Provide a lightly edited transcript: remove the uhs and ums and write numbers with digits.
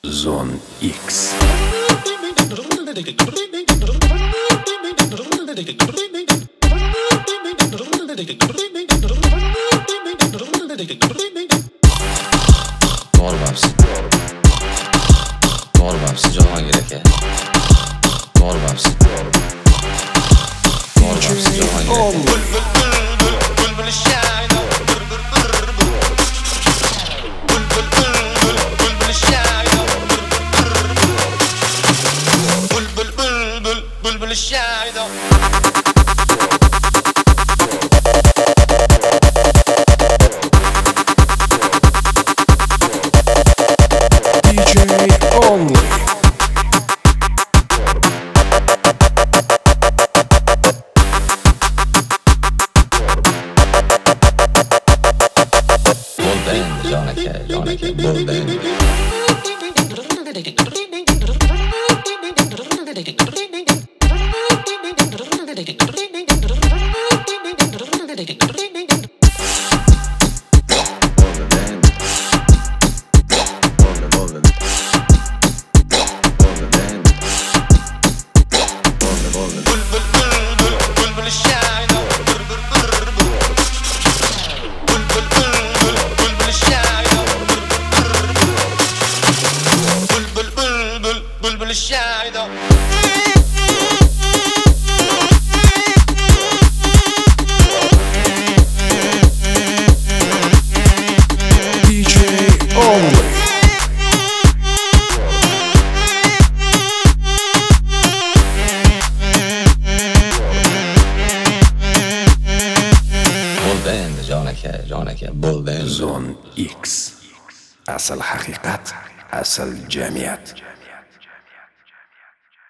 Zone X. Morbapsın. Morbapsın canıma gerek ya. Morbapsın. Morbapsın canıma gerek ya. بلبل الشاهدة DJ Only. Bol band caneke, bol band. بلبل الشاهدة بلبل الشاهدة بلبل الشاهدة DJ Only. Bol band caneke, bol band. Zone X. Asıl hakikat, asıl cemiyet.